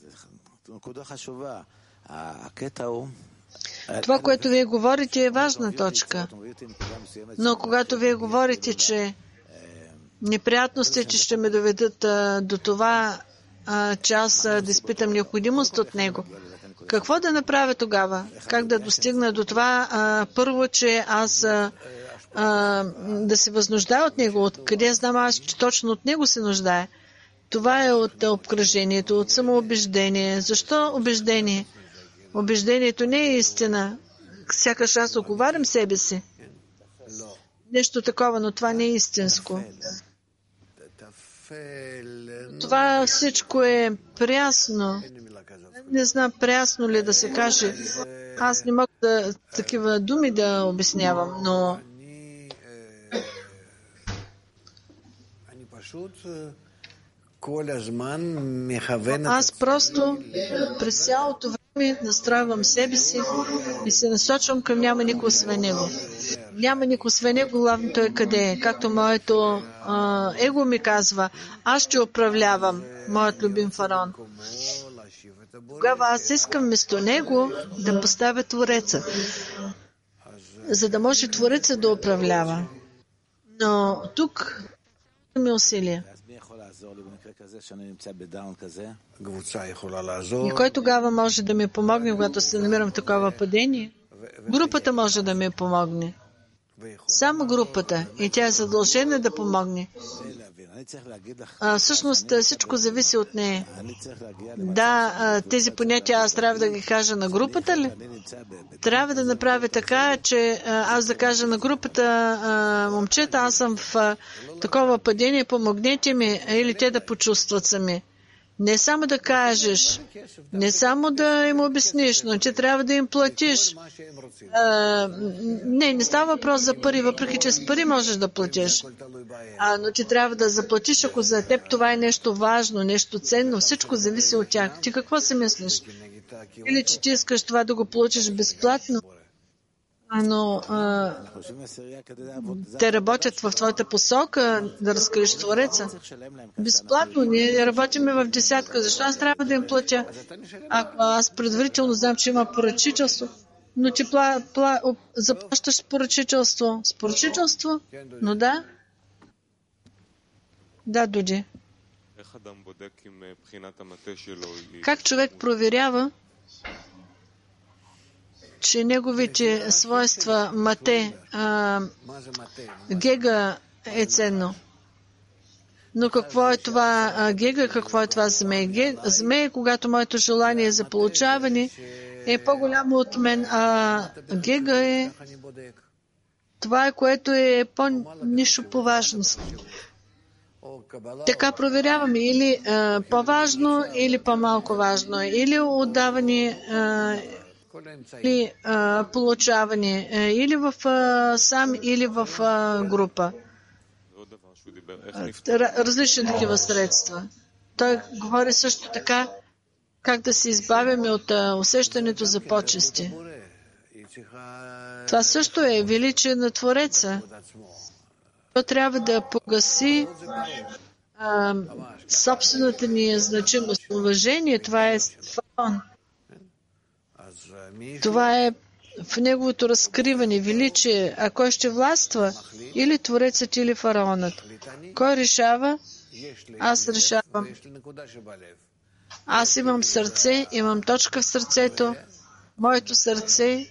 Това, което вие говорите, е важна точка. Но когато вие говорите, че неприятностите ще ме доведат до това, че аз да изпитам необходимост от Него, какво да направя тогава? Как да достигна до това? Първо, че аз да се възнуждая от Него. Откъде знам аз, че точно от Него се нуждае? Това е от обкръжението, от самоубеждение. Защо убеждение? Убеждението не е истина. Сякаш аз оговарям себе си. Нещо такова, но това не е истинско. Това всичко е прясно. Не знам прясно ли да се каже. Аз не мога такива думи да обяснявам, но аз просто през цялото време настройвам себе си и се насочвам към няма никой освен Него. Няма никой освен Него, главното е къде е. Както моето его ми казва, аз ще управлявам моят любим фараон. Тогава аз искам вместо него да поставя Твореца, за да може Твореца да управлява. Но тук ми усилия. И кой тогава може да ми помогне, когато се намирам в такова падение? Групата може да ми помогне. Само групата. И тя е задължена да помогне. Всъщност всичко зависи от нея. Да, тези понятия аз трябва да ги кажа на групата ли? Трябва да направя така, че аз да кажа на групата, момчета, аз съм в такова падение, помогнете ми, или те да почувстват сами. Не само да кажеш, не само да им обясниш, но че трябва да им платиш. Не става въпрос за пари, въпреки че с пари можеш да платиш. Но че трябва да заплатиш, ако за теб това е нещо важно, нещо ценно, всичко зависи от тях. Ти какво си мислиш? Или че ти искаш това да го получиш безплатно? Но те работят в твоята посока да разкриеш Твореца. Безплатно. Ние работиме в десятка. Защо аз трябва да им платя? Ако аз предварително знам, че има поръчителство, но ти заплащаш поръчителство. С поръчителство? Но да. Да, Дуди. Как човек проверява, че неговите свойства мате, гега е ценно. Но какво е това гега, какво е това змей? Змей, когато моето желание за получаване е по-голямо от мен, а гега е това, което е по-нищо по важност. Така проверяваме или по-важно, или по-малко важно, или отдаване, или получаване, или в сам, или в група. Различни такива средства. Той говори също така как да се избавяме от усещането за почести. Това също е величие на Твореца. То трябва да погаси собствената ни значимост. Уважение, това е фараон. Това е в неговото разкриване, величие, а кой ще властва? Или Творецът, или фараонът. Кой решава? Аз решавам. Аз имам сърце, имам точка в сърцето. Моето сърце,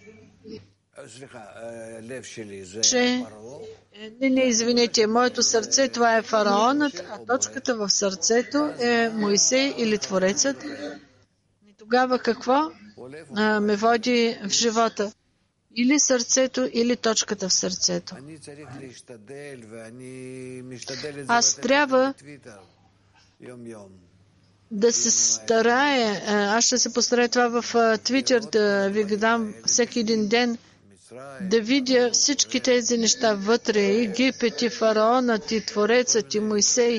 извинете, моето сърце, това е фараонът, а точката в сърцето е Моисей или Творецът. И тогава какво ме води в живота? Или сърцето, или точката в сърцето. Аз трябва да се старая, аз ще се постарая това в Twitter да ви ги дам всеки един ден, да видя всички тези неща вътре, Египет, и фараонът, и Творецът, и Моисей.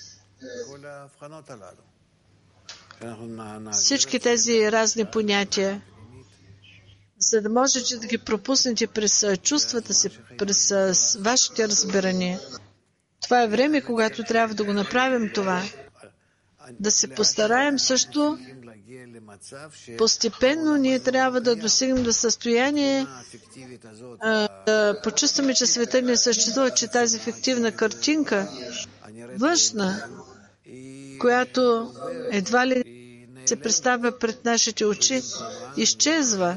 Всички тези разни понятия, за да можете да ги пропуснете през чувствата си, през вашите разбирания. Това е време, когато трябва да го направим това. Да се постараем също постепенно, ние трябва да достигнем до състояние, да почувстваме, че света не съществува, че тази фиктивна картинка, външна, която едва ли се представя пред нашите очи, изчезва.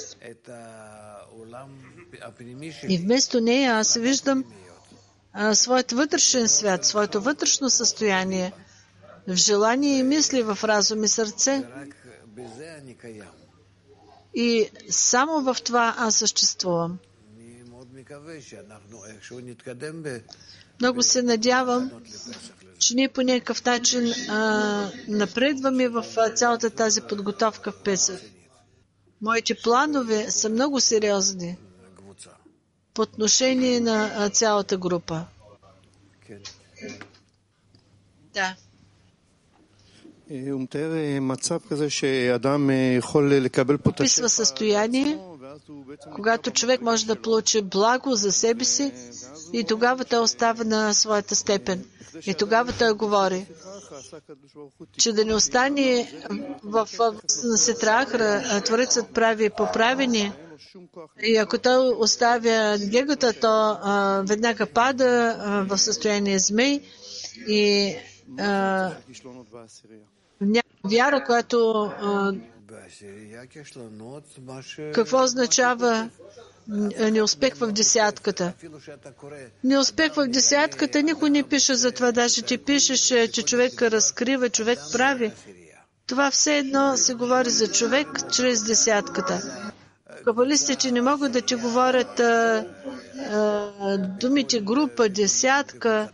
И вместо нея аз виждам своят вътрешен свят, своето вътрешно състояние, в желание и мисли, в разум и сърце. И само в това аз съществувам. Много се надявам, че ние по някакъв начин напредваме в цялата тази подготовка в Песах. Моите планове са много сериозни по отношение на цялата група. Да. Описва състояние, когато човек може да получи благо за себе си и тогава той остава на своята степен. И тогава той говори, че да не остане в Сетрахра, Творецът прави поправени. И ако той оставя гегата, то веднага пада в състояние змей и вяра, която какво означава неуспех в десятката? Неуспех в десятката никой не пише за това. Даже ти пишеш, че човек разкрива, човек прави. Това все едно се говори за човек чрез десятката. Кабалистите не могат да ти говорят думите група, десятка,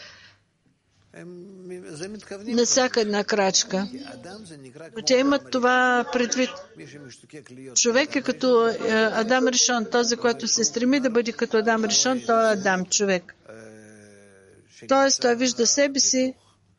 на всяка една крачка. Но те имат това предвид. Човек е като Адам Ришон. Този, който се стреми да бъде като Адам Ришон, той е Адам, човек. Тоест, той вижда себе си,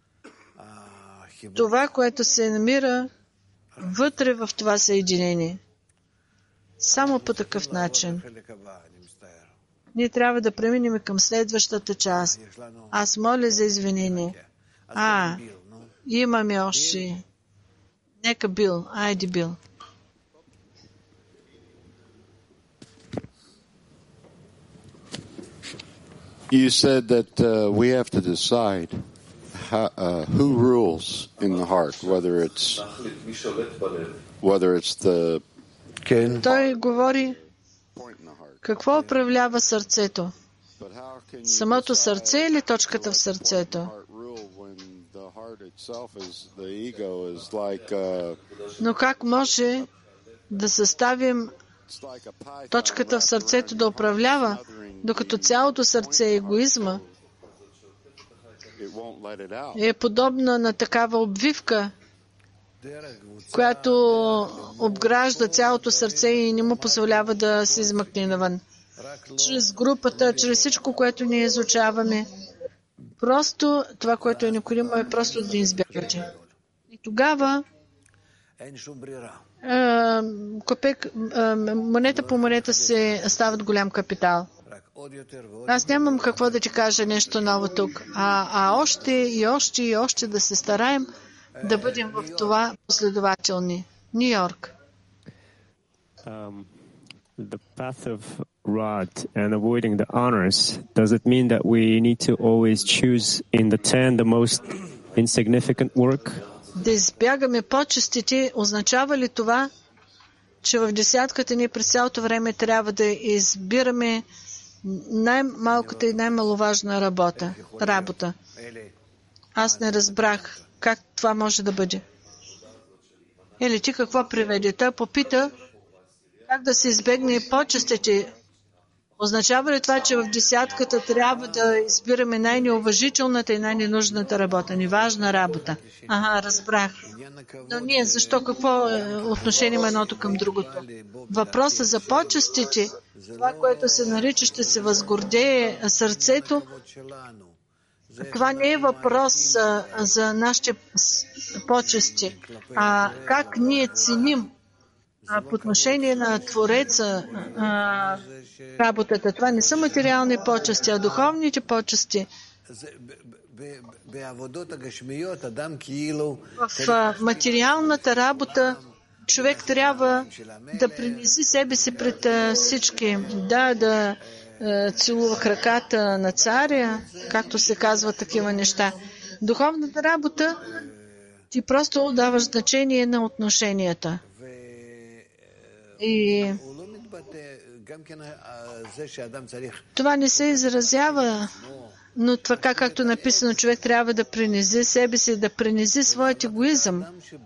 това, което се намира вътре в това съединение. Само по такъв начин. Ние трябва да преминем към следващата част. Аз моля за извинение. Имаме още. Нека Бил. Айде, Бил. You said that we have to decide who rules in the heart, whether it's the Той говори какво управлява сърцето. Самото сърце или точката в сърцето? Но как може да съставим точката в сърцето да управлява, докато цялото сърце е егоизма? Е подобна на такава обвивка, която обгражда цялото сърце и не му позволява да се измъкне навън. Чрез групата, чрез всичко, което ние изучаваме. Просто това, което е необходимо, е просто да избягате. И тогава монета по монета се стават голям капитал. Аз нямам какво да ти кажа нещо ново тук, още и още и още да се стараем да бъдем в това последователни. Нью-Йорк. the path of Rod and avoiding the honors, does it mean that we need to always choose in the 10 the most insignificant work? Да избягаме почестите, означава ли това, че в десятката ни през цялото време трябва да избираме най-малката и най-маловажна работа? Аз не разбрах как това може да бъде. Или ти какво приведе? Той попита как да се избегне почестите. Означава ли това, че в десятката трябва да избираме най-неуважителната и най-ненужната работа, неважна работа? Ага, разбрах. Но ние защо, какво отношение има едното към другото? Въпросът за почестите, това, което се нарича, ще се възгордее сърцето, това не е въпрос за нашите почести, а как ние ценим по отношение на Твореца работата. Това не са материални почести, а духовните почести. В материалната работа човек трябва да принеси себе си пред всички, да целува краката на царя, както се казва такива неща. Духовната работа ти просто даваш значение на отношенията. И това не се изразява, но така както написано, човек трябва да принесе себе си, да принесе своят егоизъм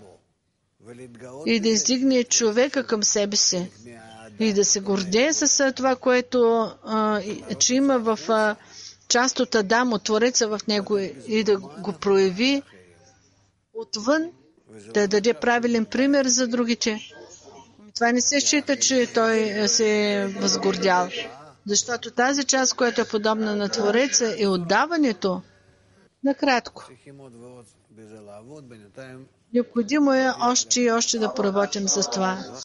и да издигне човека към себе си и да се гордее с това, което че има в част от Адам, от Твореца в него и да го прояви отвън, да даде правилен пример за другите. Това не се счита, че той се е възгордял. Защото тази част, която е подобна на Твореца, е отдаването. Накратко. Необходимо е още и още да поработим с това.